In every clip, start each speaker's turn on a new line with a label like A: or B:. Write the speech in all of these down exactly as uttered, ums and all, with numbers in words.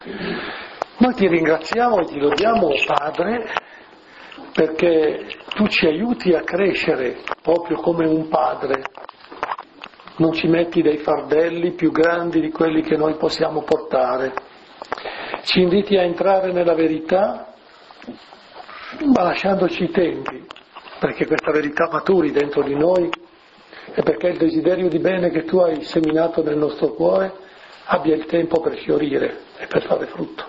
A: Noi ti ringraziamo e ti lodiamo, Padre, perché tu ci aiuti a crescere proprio come un padre. Non ci metti dei fardelli più grandi di quelli che noi possiamo portare. Ci inviti a entrare nella verità, ma lasciandoci i tempi, perché questa verità maturi dentro di noi e perché il desiderio di bene che tu hai seminato nel nostro cuore abbia il tempo per fiorire e per fare frutto.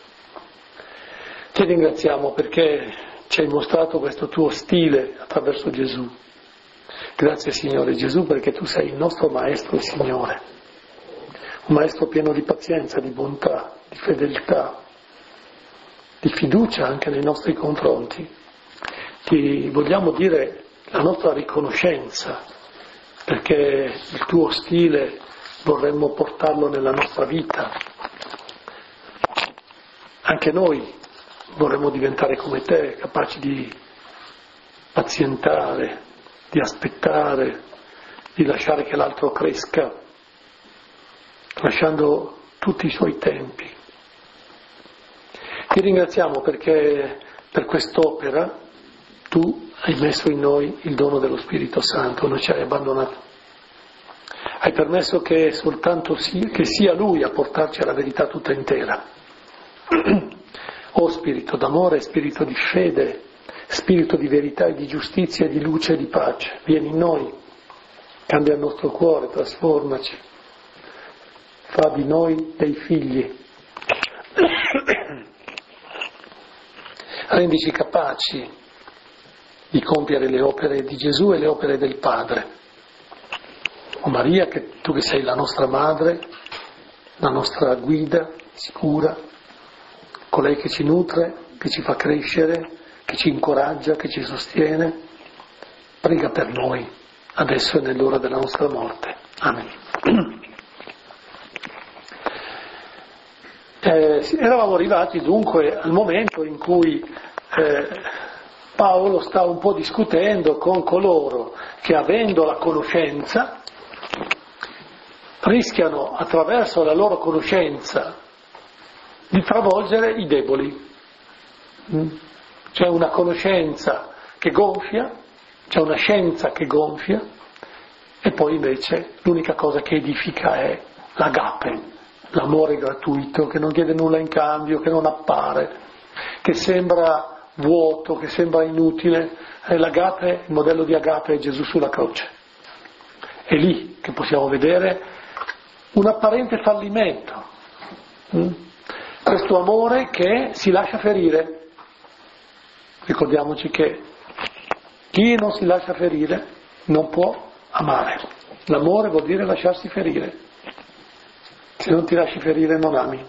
A: Ti ringraziamo perché ci hai mostrato questo tuo stile attraverso Gesù. Grazie Signore Gesù perché tu sei il nostro Maestro e Signore, un Maestro pieno di pazienza, di bontà, di fedeltà, di fiducia anche nei nostri confronti. Ti vogliamo dire la nostra riconoscenza perché il tuo stile vorremmo portarlo nella nostra vita. Anche noi vorremmo diventare come te, capaci di pazientare, di aspettare, di lasciare che l'altro cresca, lasciando tutti i suoi tempi. Ti ringraziamo perché per quest'opera tu hai messo in noi il dono dello Spirito Santo, non ci hai abbandonato. Hai permesso che soltanto sia, che sia Lui a portarci alla verità tutta intera. O Spirito d'amore, Spirito di fede, Spirito di verità e di giustizia, di luce e di pace, vieni in noi, cambia il nostro cuore, trasformaci, fa di noi dei figli, rendici capaci di compiere le opere di Gesù e le opere del Padre. O Maria, che tu che sei la nostra madre, la nostra guida sicura, colei che ci nutre, che ci fa crescere, che ci incoraggia, che ci sostiene, prega per noi, adesso e nell'ora della nostra morte. Amen. Eh, eravamo arrivati dunque al momento in cui eh, Paolo sta un po' discutendo con coloro che, avendo la conoscenza, rischiano attraverso la loro conoscenza di travolgere i deboli. C'è una conoscenza che gonfia, c'è una scienza che gonfia, e poi invece l'unica cosa che edifica è l'agape, l'amore gratuito, che non chiede nulla in cambio, che non appare, che sembra vuoto, che sembra inutile. E l'agape, il modello di agape è Gesù sulla croce. È lì che possiamo vedere un apparente fallimento. Questo amore che si lascia ferire. Ricordiamoci che chi non si lascia ferire non può amare. L'amore vuol dire lasciarsi ferire. Se non ti lasci ferire non ami.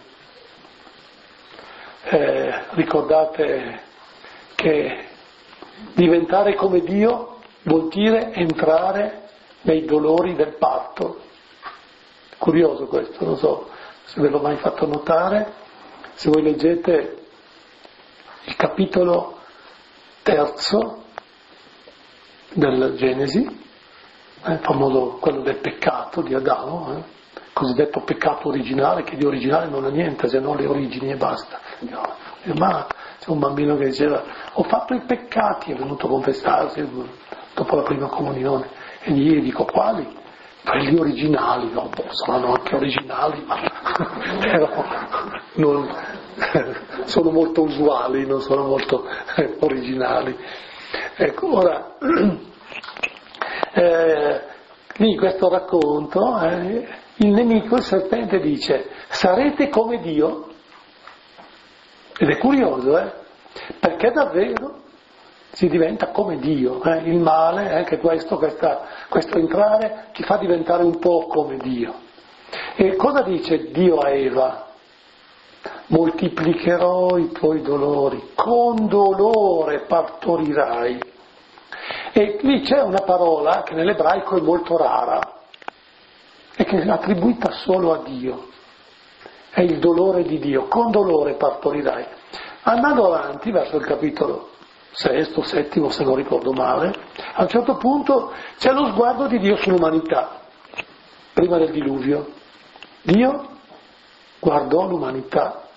A: Eh, ricordate che diventare come Dio vuol dire entrare nei dolori del parto. Curioso questo, non so se ve l'ho mai fatto notare. Se voi leggete il capitolo terzo del Genesi, eh, il famoso quello del peccato di Adamo, eh, cosiddetto peccato originale, che di originale non ha niente se non le origini e basta. No, ma c'è un bambino che diceva: ho fatto i peccati, è venuto a confessarsi dopo la prima comunione, e gli dico: quali? Quelli originali. No, saranno anche originali, ma però non, sono molto usuali, non sono molto eh, originali. Ecco, ora eh, lì questo racconto, eh, il nemico, il serpente, dice: sarete come Dio. Ed è curioso, eh? Perché davvero si diventa come Dio. Eh? Il male, eh, che questo, questa, questo entrare ti fa diventare un po' come Dio. E cosa dice Dio a Eva? Moltiplicherò i tuoi dolori, con dolore partorirai. E lì c'è una parola che nell'ebraico è molto rara e che è attribuita solo a Dio. È il dolore di Dio, con dolore partorirai. Andando avanti verso il capitolo sesto, settimo, se non ricordo male, a un certo punto c'è lo sguardo di Dio sull'umanità, prima del diluvio. Dio guardò l'umanità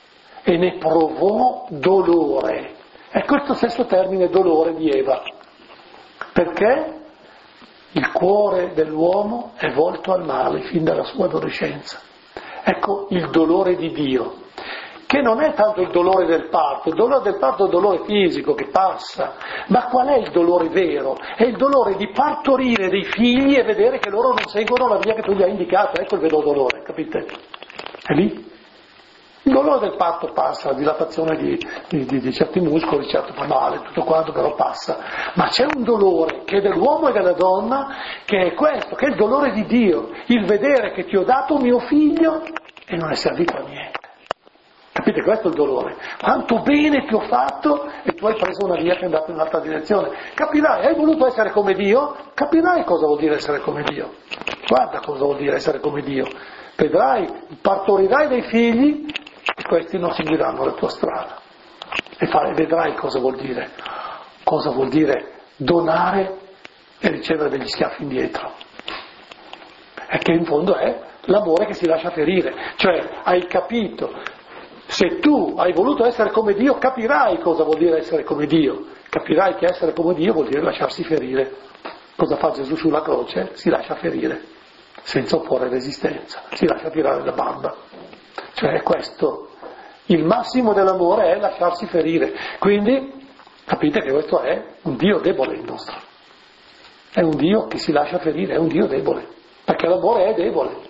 A: e ne provò dolore. È questo stesso termine dolore di Eva, perché il cuore dell'uomo è volto al male fin dalla sua adolescenza. Ecco il dolore di Dio, che non è tanto il dolore del parto. Il dolore del parto è un dolore fisico che passa, ma qual è il dolore vero? È il dolore di partorire dei figli e vedere che loro non seguono la via che tu gli hai indicato. Ecco il vero dolore, capite? È lì. Il dolore del parto passa, la dilatazione di, di, di, di certi muscoli, certo fa male, tutto quanto, però passa. Ma c'è un dolore che è dell'uomo e della donna, che è questo, che è il dolore di Dio, il vedere che ti ho dato mio figlio e non è servito a niente. Capite? Questo è il dolore. Quanto bene ti ho fatto e tu hai preso una via che è andata in un'altra direzione. Capirai, hai voluto essere come Dio? Capirai cosa vuol dire essere come Dio. Guarda cosa vuol dire essere come Dio. Vedrai, partorirai dei figli e questi non seguiranno la tua strada. E fare, vedrai cosa vuol dire. Cosa vuol dire donare e ricevere degli schiaffi indietro. E che in fondo è l'amore che si lascia ferire. Cioè, hai capito. Se tu hai voluto essere come Dio, capirai cosa vuol dire essere come Dio. Capirai che essere come Dio vuol dire lasciarsi ferire. Cosa fa Gesù sulla croce? Si lascia ferire, senza opporre resistenza. Si lascia tirare la bamba. Cioè è questo. Il massimo dell'amore è lasciarsi ferire. Quindi capite che questo è un Dio debole il nostro. È un Dio che si lascia ferire, è un Dio debole. Perché l'amore è debole.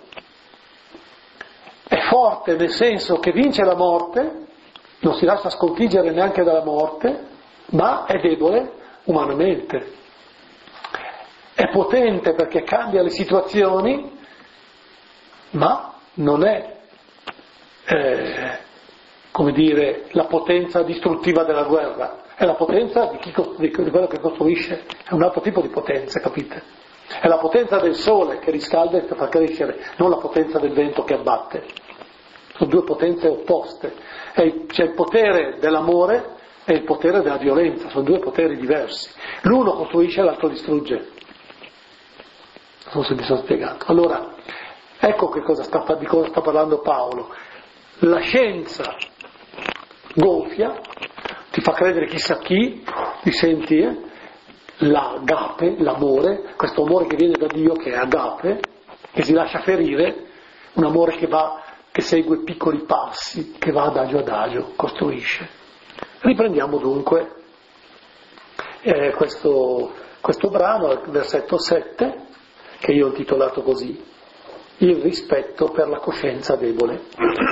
A: È forte nel senso che vince la morte, non si lascia sconfiggere neanche dalla morte, ma è debole umanamente. È potente perché cambia le situazioni, ma non è, eh, come dire, la potenza distruttiva della guerra, è la potenza di, chi, di quello che costruisce, è un altro tipo di potenza, capite? È la potenza del sole che riscalda e che fa crescere, non la potenza del vento che abbatte. Sono due potenze opposte. E c'è il potere dell'amore e il potere della violenza, sono due poteri diversi. L'uno costruisce e l'altro distrugge. Non so se mi sono spiegato. Allora, ecco che cosa sta, di cosa sta parlando Paolo. La scienza gonfia, ti fa credere chissà chi, ti senti, eh? L'agape, l'amore, questo amore che viene da Dio, che è agape, che si lascia ferire, un amore che va, che segue piccoli passi, che va adagio adagio, costruisce. Riprendiamo dunque eh, questo, questo brano, al versetto sette, che io ho intitolato così, il rispetto per la coscienza debole.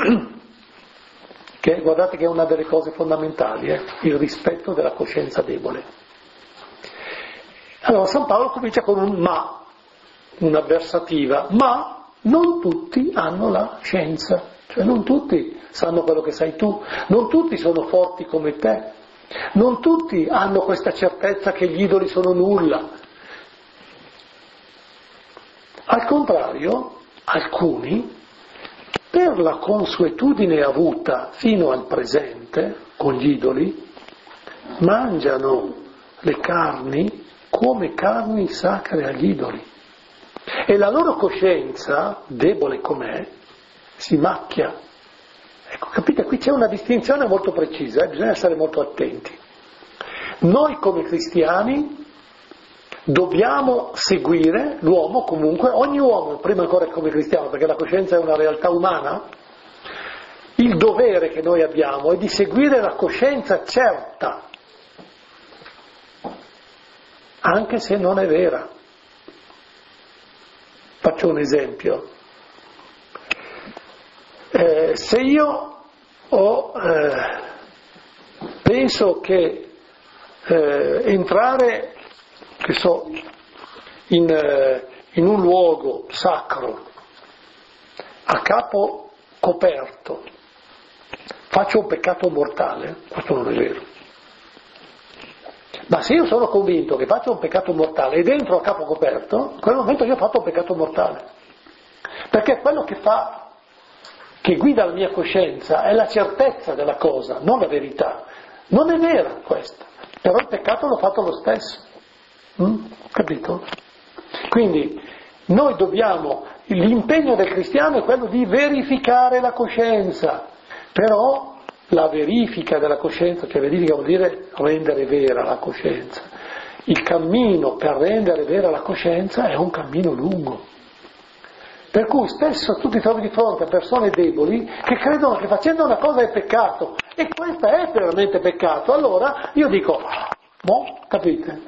A: Che, guardate che è una delle cose fondamentali, eh? Il rispetto della coscienza debole. Allora San Paolo comincia con un ma, un'avversativa, ma non tutti hanno la scienza, cioè non tutti sanno quello che sai tu, non tutti sono forti come te, non tutti hanno questa certezza che gli idoli sono nulla. Al contrario, alcuni, per la consuetudine avuta fino al presente con gli idoli, mangiano le carni come carni sacre agli idoli. E la loro coscienza, debole com'è, si macchia. Ecco, capite? Qui c'è una distinzione molto precisa, eh? Bisogna essere molto attenti. Noi come cristiani dobbiamo seguire l'uomo comunque, ogni uomo, prima ancora come cristiano, perché la coscienza è una realtà umana, il dovere che noi abbiamo è di seguire la coscienza certa, anche se non è vera. Faccio un esempio. Eh, se io ho, eh, penso che eh, entrare, che so, in, eh, in un luogo sacro, a capo coperto, faccio un peccato mortale, questo non è vero. Ma se io sono convinto che faccio un peccato mortale e dentro a capo coperto, in quel momento io ho fatto un peccato mortale. Perché quello che fa, che guida la mia coscienza è la certezza della cosa, non la verità. Non è vera questa, però il peccato l'ho fatto lo stesso. Mm? Capito? Quindi noi dobbiamo, l'impegno del cristiano è quello di verificare la coscienza, però la verifica della coscienza, cioè verifica vuol dire rendere vera la coscienza. Il cammino per rendere vera la coscienza è un cammino lungo. Per cui spesso tu ti trovi di fronte a persone deboli che credono che facendo una cosa è peccato, e questa è veramente peccato. Allora io dico, boh, capite?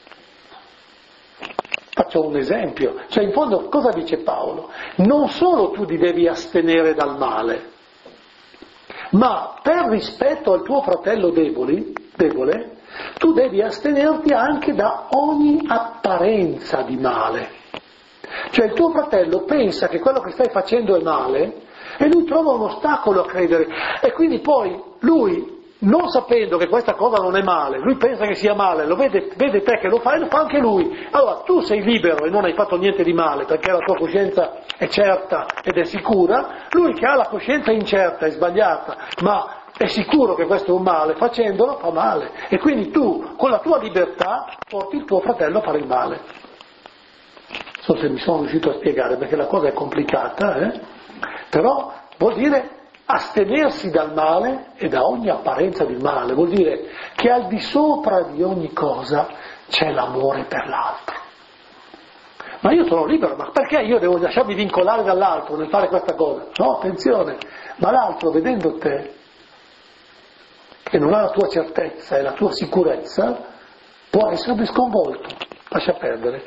A: Faccio un esempio, cioè in fondo cosa dice Paolo? Non solo tu ti devi astenere dal male, ma per rispetto al tuo fratello deboli, debole, tu devi astenerti anche da ogni apparenza di male. Cioè il tuo fratello pensa che quello che stai facendo è male e lui trova un ostacolo a credere, e quindi poi lui, non sapendo che questa cosa non è male, lui pensa che sia male, lo vede, vede te che lo fai e lo fa anche lui. Allora tu sei libero e non hai fatto niente di male perché la tua coscienza è certa ed è sicura, lui che ha la coscienza incerta e sbagliata ma è sicuro che questo è un male, facendolo fa male, e quindi tu con la tua libertà porti il tuo fratello a fare il male. Non so se mi sono riuscito a spiegare, perché la cosa è complicata, eh? Però vuol dire astenersi dal male e da ogni apparenza di male, vuol dire che al di sopra di ogni cosa c'è l'amore per l'altro. Ma io sono libero, ma perché io devo lasciarmi vincolare dall'altro nel fare questa cosa? No, attenzione, ma l'altro vedendo te, che non ha la tua certezza e la tua sicurezza, può essere sconvolto, lascia perdere.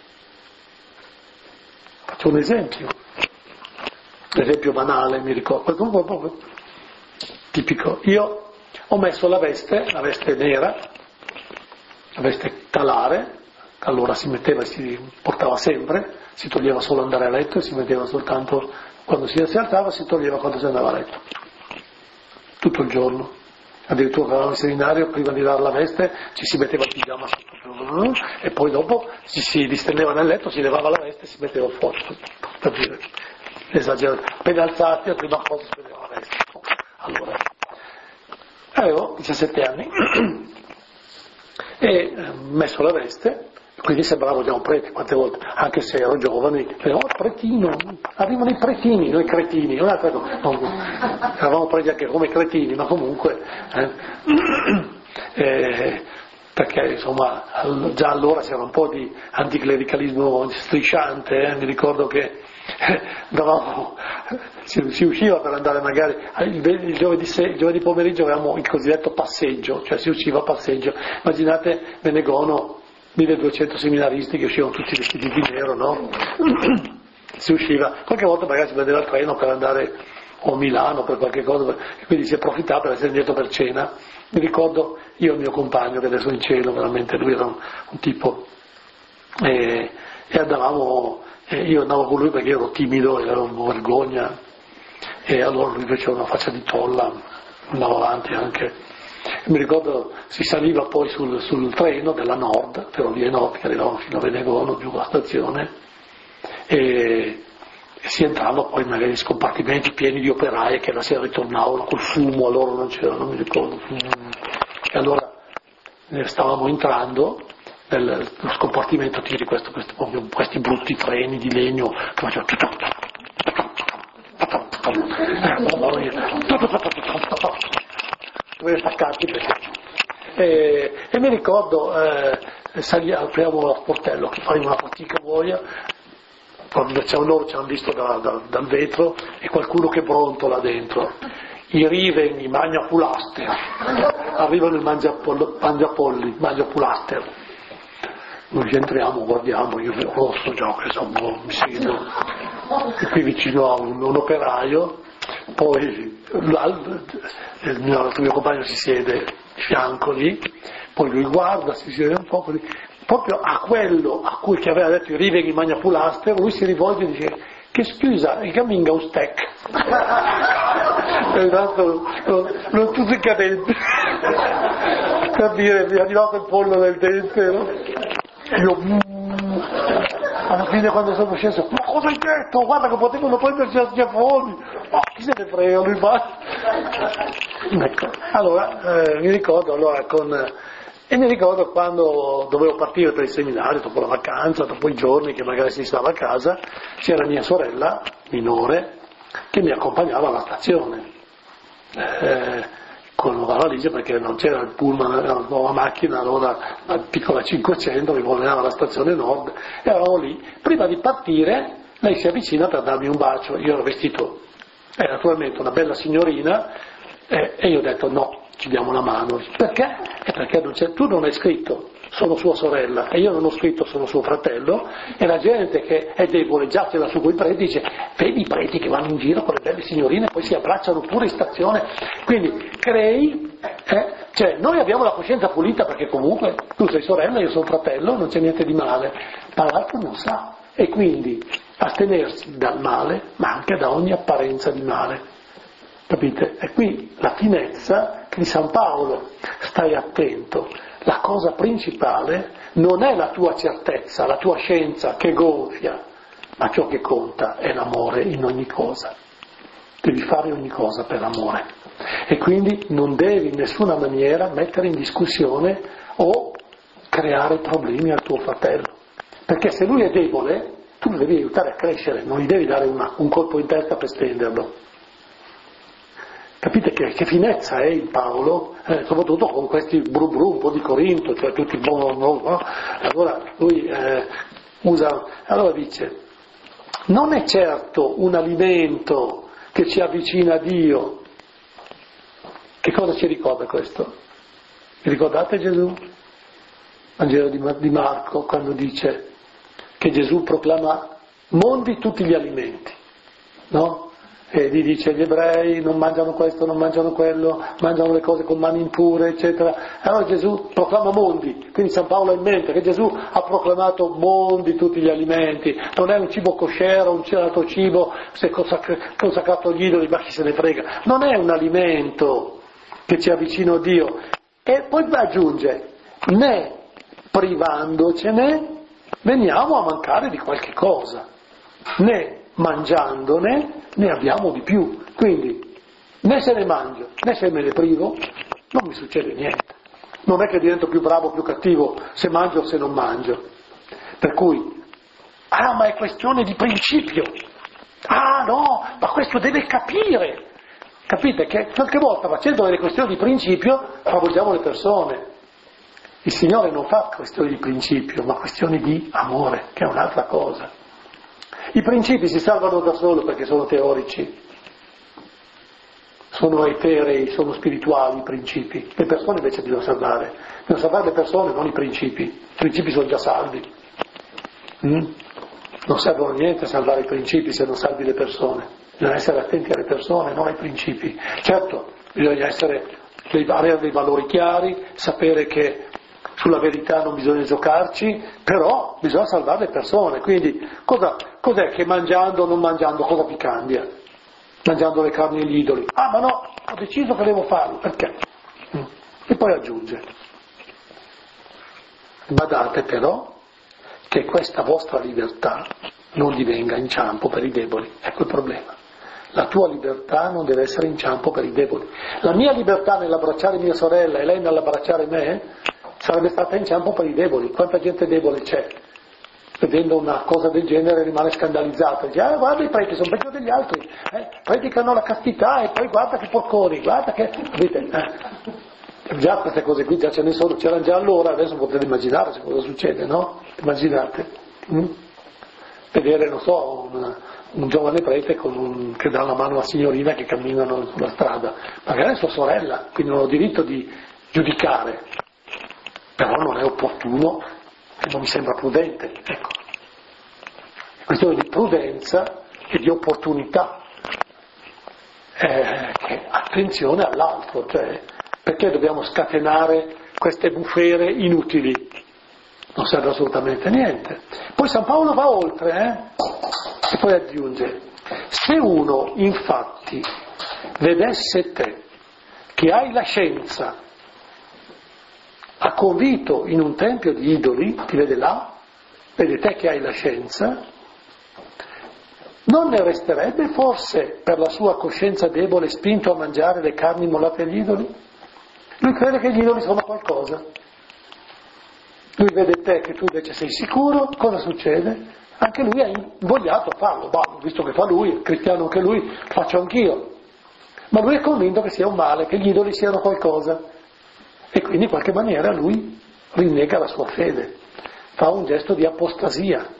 A: Faccio un esempio, un esempio banale, mi ricordo, proprio tipico. Io ho messo la veste, la veste nera, la veste talare, allora si metteva e si portava sempre, si toglieva solo andare a letto e si metteva soltanto quando si, si alzava, si toglieva quando si andava a letto, tutto il giorno. Addirittura quando eravamo in seminario, prima di dare la veste ci si metteva il pigiama sotto, e poi dopo si, si distendeva nel letto, si levava la veste e si metteva fuori, per dire, esagerato. Appena alzati la prima cosa si metteva la veste. Allora, avevo diciassette anni e ho messo la veste, quindi sembravo già un prete quante volte, anche se ero giovane, oh, pretino, arrivano i pretini, noi cretini, non è no, eravamo preti anche come cretini, ma comunque, eh, eh, perché insomma già allora c'era un po' di anticlericalismo strisciante, eh, mi ricordo che eh, davamo, si, si usciva per andare magari, il, il, giovedì, se, il giovedì pomeriggio avevamo il cosiddetto passeggio, cioè si usciva a passeggio, immaginate Venegono, milleduecento seminaristi che uscivano tutti vestiti di nero, no? Si usciva, qualche volta magari si prendeva il treno per andare o a Milano per qualche cosa, e quindi si approfittava per essere indietro per cena. Mi ricordo io e il mio compagno che adesso è in cielo, veramente lui era un, un tipo, e, e andavamo, e io andavo con lui perché ero timido e ero una vergogna, e allora lui faceva una faccia di tolla, andavo avanti anche. Mi ricordo si saliva poi sul, sul treno della Nord, Ferrovie Nord, che arrivavano fino a Venegono, giù alla stazione, e, e si entrava poi magari in scompartimenti pieni di operai che la sera ritornavano col fumo, a loro non c'era, non mi ricordo, e allora stavamo entrando nello scompartimento, tiri questo, questo, questi brutti treni di legno che facevano attaccati perché. E, e mi ricordo eh, salì, apriamo lo sportello che faremo una fatica boia, quando c'è loro ci hanno visto da, da, dal vetro e qualcuno che brontola dentro, i riven, i mangiapulaster, arrivano il mangiapolli, mangiapolli, mangiapulaster. Noi entriamo, guardiamo, io vedo rosso già, che sono, mi siedo, e qui vicino a un, un operaio, poi il mio, il mio compagno si siede di fianco lì, poi lui guarda, si siede un po' lì, proprio a quello a cui che aveva detto i riveghi magna pulaster, lui si rivolge e dice: che scusa, il camminga un steak. Esatto, non tutti i cadenti, per dire mi è arrivato il pollo nel dente, no? Io mm, alla fine quando sono sceso, ma cosa hai detto? Guarda che potevano prenderci a schiaffoni, ma chi se ne frega, lui va. Ecco, allora eh, mi ricordo allora con e mi ricordo quando dovevo partire per il seminario dopo la vacanza, dopo i giorni che magari si stava a casa, c'era mia sorella minore che mi accompagnava alla stazione. Eh, la valigia perché non c'era il pullman, era una nuova macchina, allora la piccola cinquecento, mi voleva alla stazione nord, e eravamo lì. Prima di partire lei si avvicina per darmi un bacio, io ero vestito, è naturalmente una bella signorina, eh, e io ho detto no, ci diamo la mano. Perché? E perché non c'è, tu non hai scritto, sono sua sorella, e io non ho scritto, sono suo fratello, e la gente che è debole già ce l'ha su quei preti, dice, vedi i preti che vanno in giro con le belle signorine e poi si abbracciano pure in stazione, quindi crei, eh, cioè noi abbiamo la coscienza pulita perché comunque tu sei sorella, io sono fratello, non c'è niente di male, ma l'altro non sa, e quindi astenersi dal male, ma anche da ogni apparenza di male. Capite? E qui la finezza di San Paolo, stai attento, la cosa principale non è la tua certezza, la tua scienza che gonfia, ma ciò che conta è l'amore in ogni cosa. Devi fare ogni cosa per amore e quindi non devi in nessuna maniera mettere in discussione o creare problemi al tuo fratello, perché se lui è debole tu lo devi aiutare a crescere, non gli devi dare una, un colpo in testa per stenderlo. Capite che, che finezza è in Paolo, eh, soprattutto con questi bru bru, un po' di Corinto, cioè tutti buoni, no? Allora lui eh, usa, allora dice, non è certo un alimento che ci avvicina a Dio. Che cosa ci ricorda questo? Vi ricordate Gesù? Vangelo di, di Marco, quando dice che Gesù proclama mondi tutti gli alimenti, no? E gli dice gli ebrei non mangiano questo, non mangiano quello, mangiano le cose con mani impure, eccetera. Allora Gesù proclama mondi, quindi San Paolo ha in mente che Gesù ha proclamato mondi tutti gli alimenti, non è un cibo kosher, un certo cibo se consacrato agli idoli, ma chi se ne frega, non è un alimento che ci avvicina a Dio. E poi aggiunge, né privandocene veniamo a mancare di qualche cosa, né mangiandone ne abbiamo di più, quindi né se ne mangio né se me ne privo non mi succede niente, non è che divento più bravo o più cattivo se mangio o se non mangio, per cui ah ma è questione di principio, ah no, ma questo deve capire, capite che qualche volta facendo delle questioni di principio favoreggiamo le persone. Il Signore non fa questioni di principio ma questioni di amore, che è un'altra cosa. I principi si salvano da solo perché sono teorici, sono eterei, sono spirituali i principi, le persone invece bisogna salvare, bisogna salvare le persone, non i principi, i principi sono già salvi, mm? Non servono niente a salvare i principi se non salvi le persone, bisogna essere attenti alle persone, non ai principi, certo bisogna essere, avere dei valori chiari, sapere che sulla verità non bisogna giocarci, però bisogna salvare le persone, quindi cosa, cos'è che mangiando o non mangiando, cosa ti cambia? Mangiando le carni e gli idoli, ah ma no, ho deciso che devo farlo, perché? E poi aggiunge, badate però che questa vostra libertà non divenga inciampo per i deboli, ecco il problema. La tua libertà non deve essere inciampo per i deboli. La mia libertà nell'abbracciare mia sorella e lei nell'abbracciare me sarebbe stata inciampo per i deboli. Quanta gente debole c'è? Vedendo una cosa del genere rimane scandalizzata, dice ah guarda i preti sono peggio degli altri, eh? predicano la castità e poi guarda che porconi, guarda che... Vedete, eh? Già queste cose qui già ce ne sono, c'erano già allora, adesso potete immaginare se cosa succede, no? Immaginate. Mm? Vedere, non so, un, un giovane prete con un, che dà la mano a una signorina che camminano sulla strada, magari è sua sorella, quindi non ho diritto di giudicare, però non è opportuno, non mi sembra prudente, ecco. È questione di prudenza e di opportunità, eh, che attenzione all'altro, cioè perché dobbiamo scatenare queste bufere inutili? Non serve assolutamente niente. Poi San Paolo va oltre, eh? E poi aggiunge, se uno infatti vedesse te che hai la scienza, ha convito in un tempio di idoli, ti vede là, vede te che hai la scienza, non ne resterebbe forse per la sua coscienza debole spinto a mangiare le carni immolate agli idoli? Lui crede che gli idoli sono qualcosa. Lui vede te che tu invece sei sicuro, cosa succede? Anche lui è invogliato a farlo, bah, visto che fa lui, è cristiano anche lui, faccio anch'io. ma lui è convinto che sia un male, che gli idoli siano qualcosa, e quindi in qualche maniera lui rinnega la sua fede, fa un gesto di apostasia.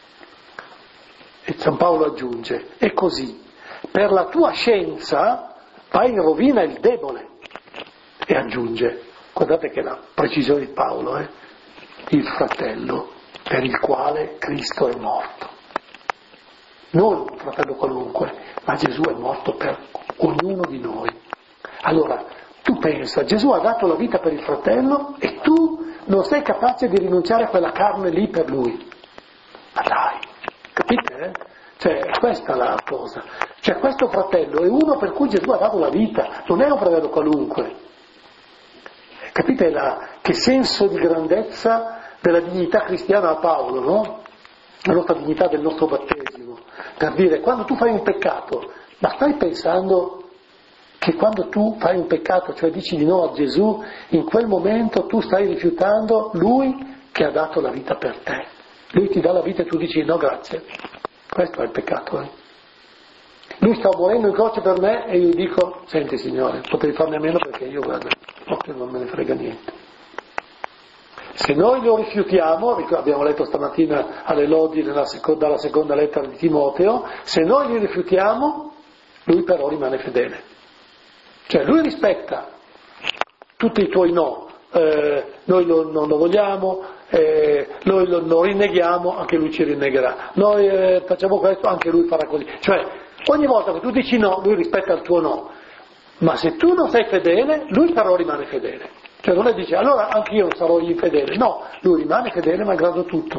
A: E San Paolo aggiunge, è così, per la tua scienza vai in rovina il debole, e aggiunge, guardate che la precisione di Paolo, eh, il fratello per il quale Cristo è morto. Non un fratello qualunque, ma Gesù è morto per ognuno di noi. Allora, tu pensa, Gesù ha dato la vita per il fratello e tu non sei capace di rinunciare a quella carne lì per lui. Ma dai, capite? Eh? Cioè, questa è la cosa. Cioè, questo fratello è uno per cui Gesù ha dato la vita, non è un fratello qualunque. Capite la, che senso di grandezza della dignità cristiana a Paolo, no? La nostra dignità del nostro battesimo. Per dire, quando tu fai un peccato, ma stai pensando che quando tu fai un peccato, cioè dici di no a Gesù, in quel momento tu stai rifiutando Lui che ha dato la vita per te. Lui ti dà la vita e tu dici no grazie. Questo è il peccato. Eh? Lui sta morendo in croce per me e io dico, senti Signore, potevi farne a meno perché io guarda, non me ne frega niente. Se noi lo rifiutiamo, abbiamo letto stamattina alle lodi nella seconda, dalla seconda lettera di Timoteo, se noi li rifiutiamo, lui però rimane fedele. Cioè lui rispetta tutti i tuoi no, eh, noi lo, non lo vogliamo, eh, noi lo, lo rinneghiamo, anche lui ci rinnegherà. Noi eh, facciamo questo, anche lui farà così. Cioè ogni volta che tu dici no, lui rispetta il tuo no. Ma se tu non sei fedele, lui però rimane fedele. Cioè non è dice, allora anch'io sarò infedele. No, lui rimane fedele malgrado tutto.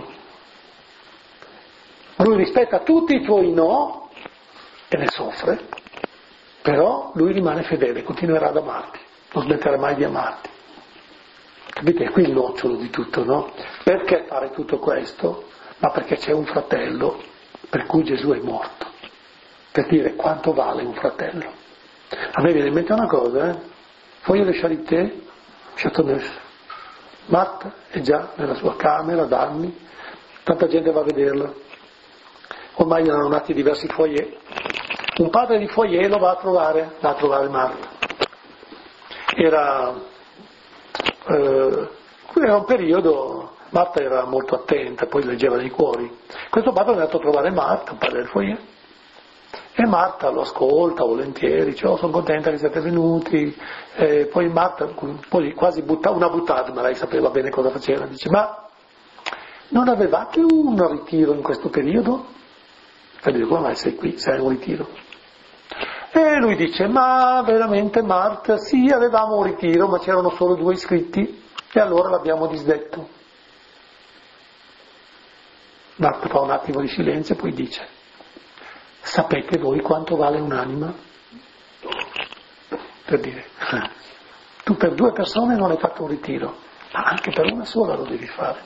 A: Lui rispetta tutti i tuoi no e ne soffre, però lui rimane fedele, continuerà ad amarti, non smetterà mai di amarti. Capite? È qui il nocciolo di tutto, no? Perché fare tutto questo? Ma perché c'è un fratello per cui Gesù è morto. Per dire quanto vale un fratello. A me viene in mente una cosa, eh? Foyer de Charité, Châteauneuf. Martha è già nella sua camera da anni, tanta gente va a vederla. Ormai erano nati diversi foyer. Un padre di foyer lo va a trovare, va a trovare Martha. Era, eh, era un periodo, Martha era molto attenta, poi leggeva nei cuori. Questo padre è andato a trovare Martha, un padre del foyer. E Marta lo ascolta volentieri, dice, oh, sono contenta che siete venuti, e poi Marta, poi quasi butta, una buttata, ma lei sapeva bene cosa faceva, dice, ma non avevate un ritiro in questo periodo? E dice, come mai sei qui, sei un ritiro? E lui dice, ma veramente Marta, sì, avevamo un ritiro, ma c'erano solo due iscritti, e allora l'abbiamo disdetto. Marta fa un attimo di silenzio e poi dice, sapete voi quanto vale un'anima? Per dire, tu per due persone non hai fatto un ritiro, ma anche per una sola lo devi fare.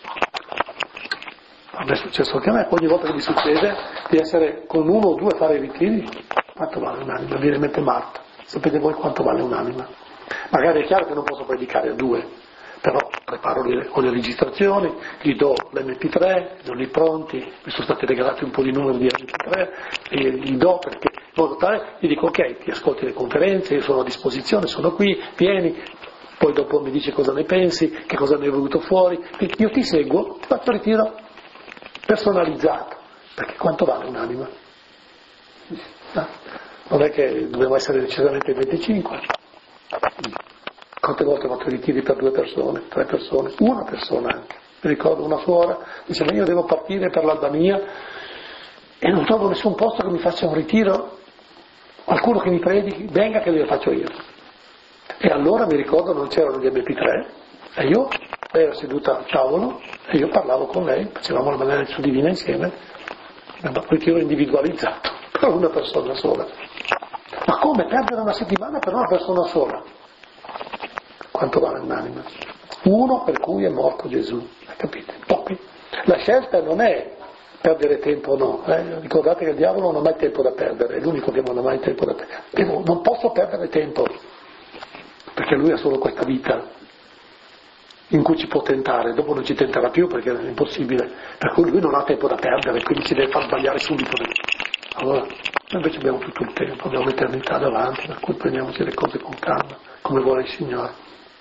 A: A me è successo anche a me, ogni volta che mi succede di essere con uno o due a fare i ritiri, quanto vale un'anima? Viene in mente Marta, sapete voi quanto vale un'anima? Magari è chiaro che non posso predicare a due, però preparo le, ho le registrazioni, gli do l'emme pi tre, li ho lì pronti, mi sono stati regalati un po' di numeri di emme pi tre, e gli do perché in modo tale, gli dico ok, ti ascolti le conferenze, io sono a disposizione, sono qui, vieni, poi dopo mi dici cosa ne pensi, che cosa ne è venuto fuori, io ti seguo, ti faccio il ritiro personalizzato, perché quanto vale un'anima? No, non è che dobbiamo essere necessariamente venticinque. Quante volte ho fatto i ritiri per due persone, tre persone, una persona anche. Mi ricordo una suora, dice, ma io devo partire per l'Albania e non trovo nessun posto che mi faccia un ritiro, qualcuno che mi predichi, venga che lo faccio io. E allora mi ricordo non c'erano gli emme pi tre, e io, lei era seduta al tavolo, e io parlavo con lei, facevamo la maniera su divina insieme, un ritiro individualizzato, per una persona sola. Ma come perdere una settimana per una persona sola? Quanto vale un'anima? Uno per cui è morto Gesù, capite? Pochi. La scelta non è perdere tempo o no, eh? Ricordate che il diavolo non ha mai tempo da perdere, è l'unico che non ha mai tempo da perdere. Devo, non posso perdere tempo, perché lui ha solo questa vita in cui ci può tentare, dopo non ci tenterà più perché è impossibile, per cui lui non ha tempo da perdere, quindi ci deve far sbagliare subito. Allora, noi invece abbiamo tutto il tempo, abbiamo l'eternità davanti, per cui prendiamoci le cose con calma, come vuole il Signore.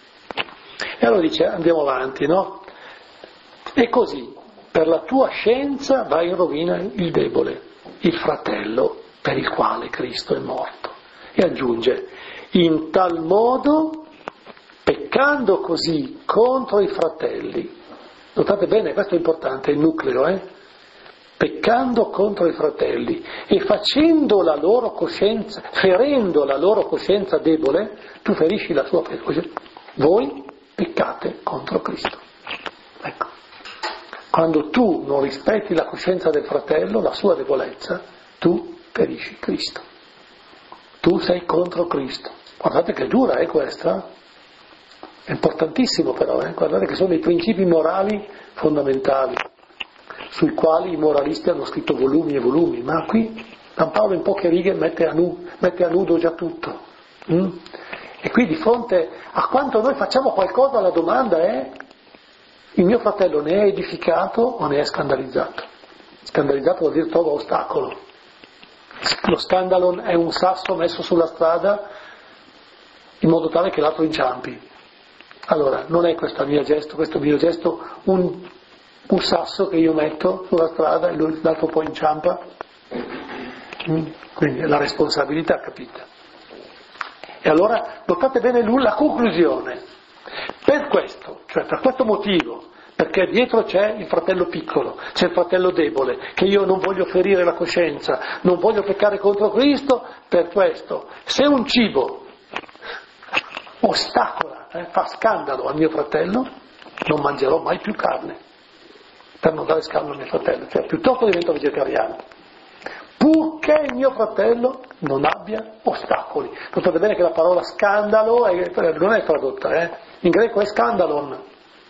A: E allora dice, andiamo avanti, no? E così, per la tua scienza va in rovina il debole, il fratello per il quale Cristo è morto. E aggiunge, in tal modo, peccando così contro i fratelli, notate bene, questo è importante, è il nucleo, eh? Peccando contro i fratelli e facendo la loro coscienza, ferendo la loro coscienza debole, tu ferisci la sua coscienza. Voi peccate contro Cristo. Ecco. Quando tu non rispetti la coscienza del fratello, la sua debolezza, tu ferisci Cristo. Tu sei contro Cristo. Guardate che dura è questa. È importantissimo però, eh? Guardate che sono i principi morali fondamentali, sui quali i moralisti hanno scritto volumi e volumi, ma qui San Paolo in poche righe mette a, nu, mette a nudo già tutto. Mm? E qui di fronte a quanto noi facciamo qualcosa la domanda è: il mio fratello ne è edificato o ne è scandalizzato? Scandalizzato vuol dire trova ostacolo. Lo scandalo è un sasso messo sulla strada in modo tale che l'altro inciampi. Allora, non è questo il mio gesto, questo è il mio gesto un, un sasso che io metto sulla strada e lui, l'altro poi inciampa? Mm? Quindi è la responsabilità, capite? E allora, notate bene la conclusione. Per questo, cioè per questo motivo, perché dietro c'è il fratello piccolo, c'è il fratello debole, che io non voglio ferire la coscienza, non voglio peccare contro Cristo, per questo, se un cibo ostacola, eh, fa scandalo al mio fratello, non mangerò mai più carne, per non dare scandalo al mio fratello, cioè piuttosto divento vegetariano, purché il mio fratello non abbia ostacoli. Notate bene che la parola scandalo è, non è tradotta, eh? In greco è scandalon,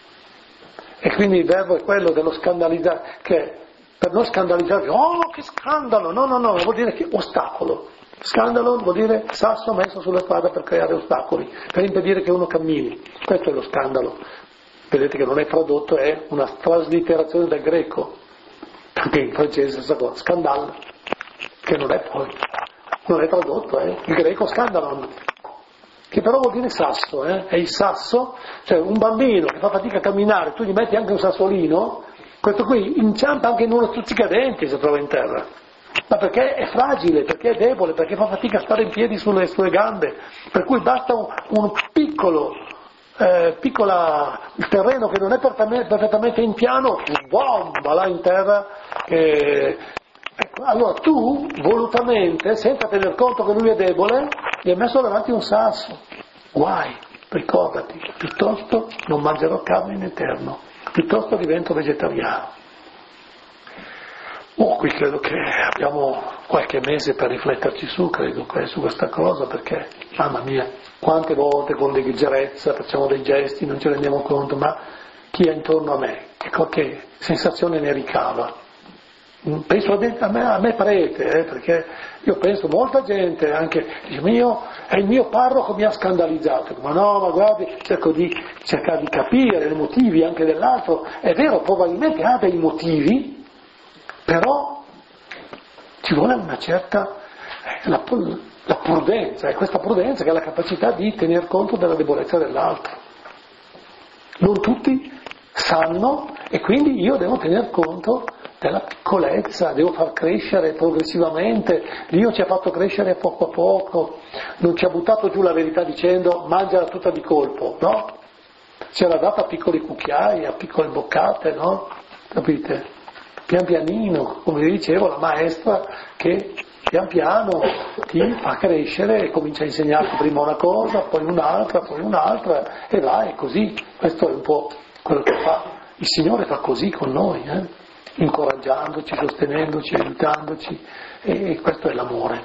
A: e quindi il verbo è quello dello scandalizzare, che per non scandalizzarvi, oh che scandalo, no no no, vuol dire che ostacolo. Scandalo vuol dire sasso messo sulla strada per creare ostacoli, per impedire che uno cammini. Questo è lo scandalo. Vedete che non è tradotto, è una traslitterazione del greco, perché in francese è stessa cosa, scandale, che non è poi, non è tradotto, eh? Il greco scandalon, che però vuol dire sasso, eh? È il sasso, cioè un bambino che fa fatica a camminare, tu gli metti anche un sassolino, questo qui inciampa anche in uno stuzzicadenti se trova in terra. Ma perché è fragile, perché è debole, perché fa fatica a stare in piedi sulle sue gambe, per cui basta un, un piccolo, eh, piccola, il terreno che non è perfettamente in piano, boom, va là in terra. Eh, ecco, allora tu, volutamente, senza tener conto che lui è debole, gli hai messo davanti un sasso. Guai, ricordati, piuttosto non mangerò carne in eterno, piuttosto divento vegetariano. Oh, qui credo che abbiamo qualche mese per rifletterci su, credo, su questa cosa, perché, mamma mia, quante volte con leggerezza facciamo dei gesti, non ci rendiamo conto, ma chi è intorno a me, ecco che sensazione ne ricava. Penso a me, a me prete, eh, perché io penso, molta gente anche dice, mio, è il mio parroco mi ha scandalizzato, ma no, ma guardi, cerco di cercare di capire i motivi anche dell'altro, è vero, probabilmente ha dei motivi, però ci vuole una certa eh, la, la prudenza, e questa prudenza che è la capacità di tener conto della debolezza dell'altro. Non tutti sanno e quindi io devo tener conto della piccolezza, devo far crescere progressivamente. Dio ci ha fatto crescere poco a poco, non ci ha buttato giù la verità dicendo mangiala tutta di colpo, no? Ce l'ha data a piccoli cucchiai, a piccole boccate, no? Capite? Pian pianino, come vi dicevo, la maestra che pian piano ti fa crescere e comincia a insegnarti prima una cosa, poi un'altra, poi un'altra, e vai così. Questo è un po' quello che fa. Il Signore fa così con noi, eh? Incoraggiandoci, sostenendoci, aiutandoci, e, e questo è l'amore.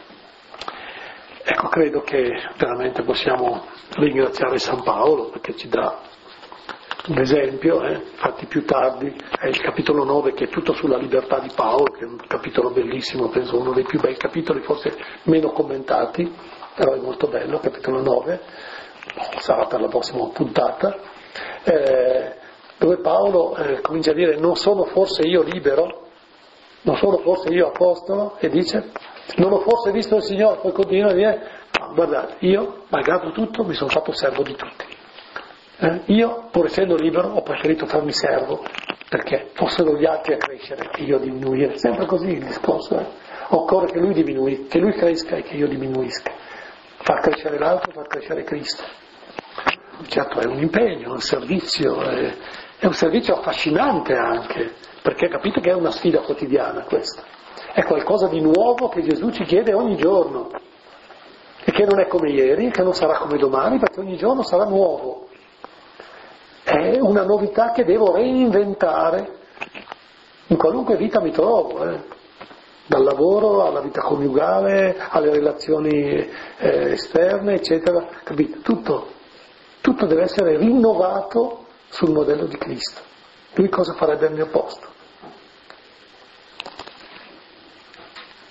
A: Ecco, credo che veramente possiamo ringraziare San Paolo perché ci dà un esempio, eh? Infatti più tardi è il capitolo nove che è tutto sulla libertà di Paolo, che è un capitolo bellissimo, penso uno dei più bei capitoli, forse meno commentati, però è molto bello, capitolo nove, sarà per la prossima puntata, eh, dove Paolo eh, comincia a dire non sono forse io libero? non sono forse io apostolo? E dice, non ho forse visto il Signore? Poi continua a dire, no, guardate, io, malgrado tutto, mi sono fatto servo di tutti. Eh? Io, pur essendo libero, ho preferito farmi servo, perché fossero gli altri a crescere e io a diminuire. Sempre così il discorso. Eh? Occorre che lui diminui, che lui cresca e che io diminuisca. Far crescere l'altro, far crescere Cristo. Certo, è un impegno, è un servizio, è, è un servizio affascinante anche, perché capite che è una sfida quotidiana questa. È qualcosa di nuovo che Gesù ci chiede ogni giorno e che non è come ieri, che non sarà come domani, perché ogni giorno sarà nuovo. È una novità che devo reinventare in qualunque vita mi trovo, eh. Dal lavoro alla vita coniugale, alle relazioni eh, esterne, eccetera. Capite? Tutto, tutto deve essere rinnovato sul modello di Cristo. Lui cosa farebbe al mio posto?